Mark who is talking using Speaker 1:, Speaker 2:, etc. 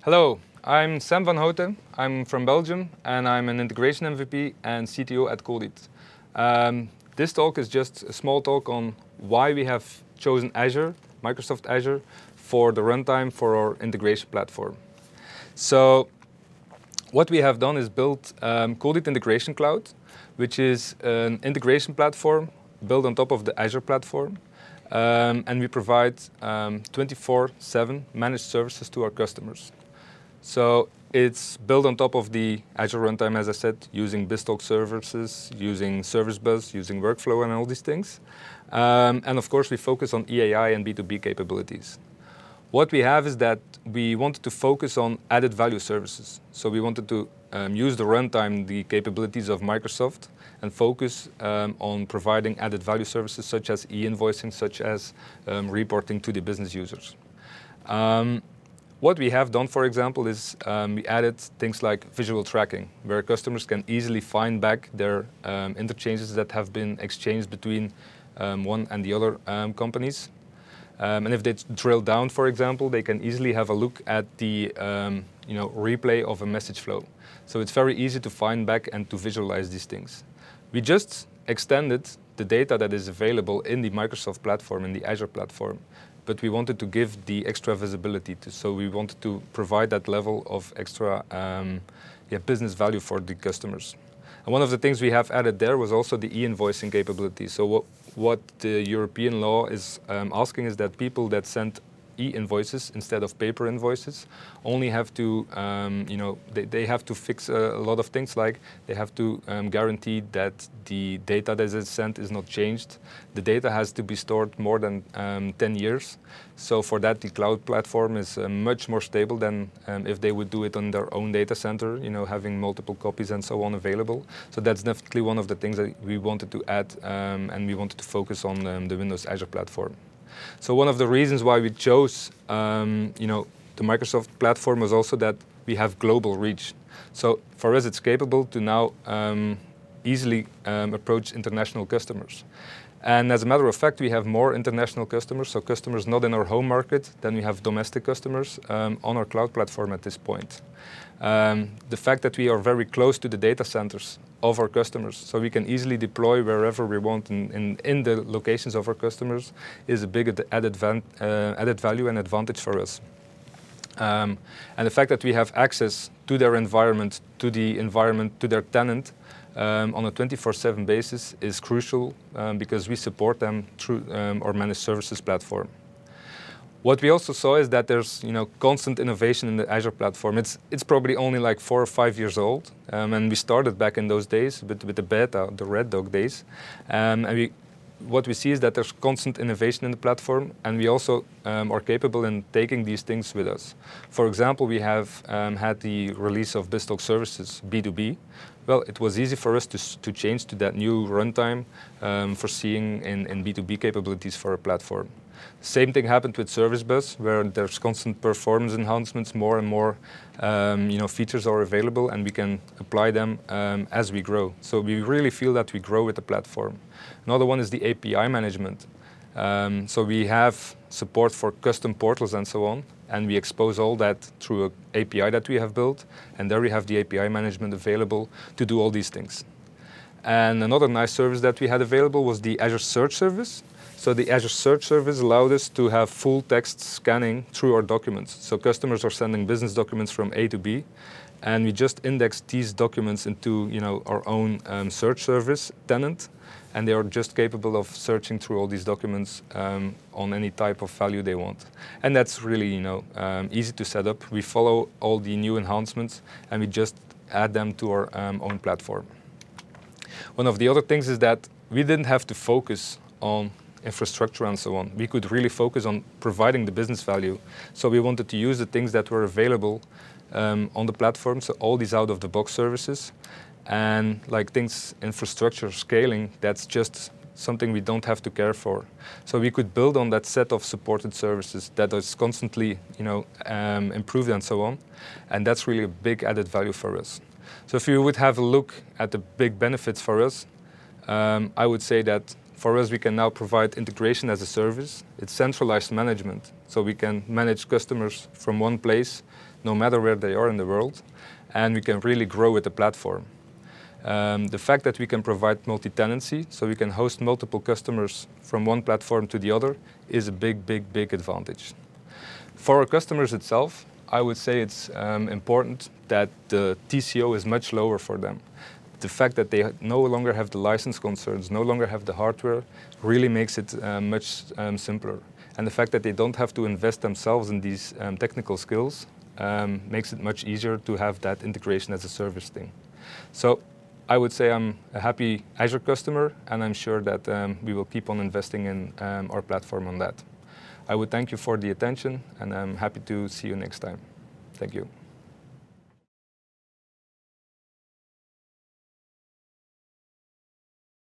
Speaker 1: Hello, I'm Sam van Houten. I'm from Belgium and I'm an integration MVP and CTO at Coldit. This talk is just a small talk on why we have chosen Azure, Microsoft Azure, for the runtime for our integration platform. So what we have done is built Coldit Integration Cloud, which is an integration platform built on top of the Azure platform. And we provide 24/7 managed services to our customers. So it's built on top of the Azure runtime, as I said, using BizTalk services, using Service Bus, using Workflow and all these things. And of course, we focus on EAI and B2B capabilities. What we have is that we wanted to focus on added value services. So we wanted to use the runtime, the capabilities of Microsoft, and focus on providing added value services such as e-invoicing, such as reporting to the business users. What we have done, for example, is we added things like visual tracking, where customers can easily find back their interchanges that have been exchanged between one and the other companies. And if they drill down, for example, they can easily have a look at the replay of a message flow. So it's very easy to find back and to visualize these things. We just extended the data that is available in the Microsoft platform, in the Azure platform, but we wanted to give the extra visibility so we wanted to provide that level of extra business value for the customers. And one of the things we have added there was also the e-invoicing capability. So what the European law is asking is that people that send e-invoices instead of paper invoices only have to, they have to fix a lot of things, like they have to guarantee that the data that is sent is not changed. The data has to be stored more than 10 years. So for that, the cloud platform is much more stable than if they would do it on their own data center, having multiple copies and so on available. So that's definitely one of the things that we wanted to add, and we wanted to focus on the Windows Azure platform. So one of the reasons why we chose, the Microsoft platform was also that we have global reach. So for us, it's capable to now easily approach international customers. And as a matter of fact, we have more international customers, so customers not in our home market, than we have domestic customers on our cloud platform at this point. The fact that we are very close to the data centers of our customers, so we can easily deploy wherever we want in the locations of our customers, is a big added value and advantage for us. And the fact that we have access to their environment, to their tenant, on a 24/7 basis is crucial because we support them through our managed services platform. What we also saw is that there's constant innovation in the Azure platform. It's probably only like 4 or 5 years old, and we started back in those days with the beta, the Red Dog days. What we see is that there's constant innovation in the platform, and we also are capable in taking these things with us. For example, we have had the release of BizTalk services, B2B. Well, it was easy for us to change to that new runtime, foreseeing in B2B capabilities for our platform. Same thing happened with Service Bus, where there's constant performance enhancements, more and more features are available, and we can apply them as we grow. So we really feel that we grow with the platform. Another one is the API management. So we have support for custom portals and so on, and we expose all that through an API that we have built, and there we have the API management available to do all these things. And another nice service that we had available was the Azure Search Service. So the Azure Search Service allowed us to have full text scanning through our documents. So customers are sending business documents from A to B, and we just index these documents into our own search service tenant, and they are just capable of searching through all these documents on any type of value they want. And that's really easy to set up. We follow all the new enhancements, and we just add them to our own platform. One of the other things is that we didn't have to focus on infrastructure and so on. We could really focus on providing the business value. So we wanted to use the things that were available on the platform, so all these out-of-the-box services. And like things, infrastructure scaling, that's just something we don't have to care for. So we could build on that set of supported services that is constantly improved and so on. And that's really a big added value for us. So if you would have a look at the big benefits for us, I would say that for us, we can now provide integration as a service. It's centralized management, so we can manage customers from one place no matter where they are in the world, and we can really grow with the platform. The fact that we can provide multi-tenancy, so we can host multiple customers from one platform to the other, is a big advantage. For our customers itself, I would say it's important that the TCO is much lower for them. The fact that they no longer have the license concerns, no longer have the hardware, really makes it much simpler. And the fact that they don't have to invest themselves in these technical skills makes it much easier to have that integration as a service thing. So I would say I'm a happy Azure customer, and I'm sure that we will keep on investing in our platform on that. I would thank you for the attention, and I'm happy to see you next time. Thank you.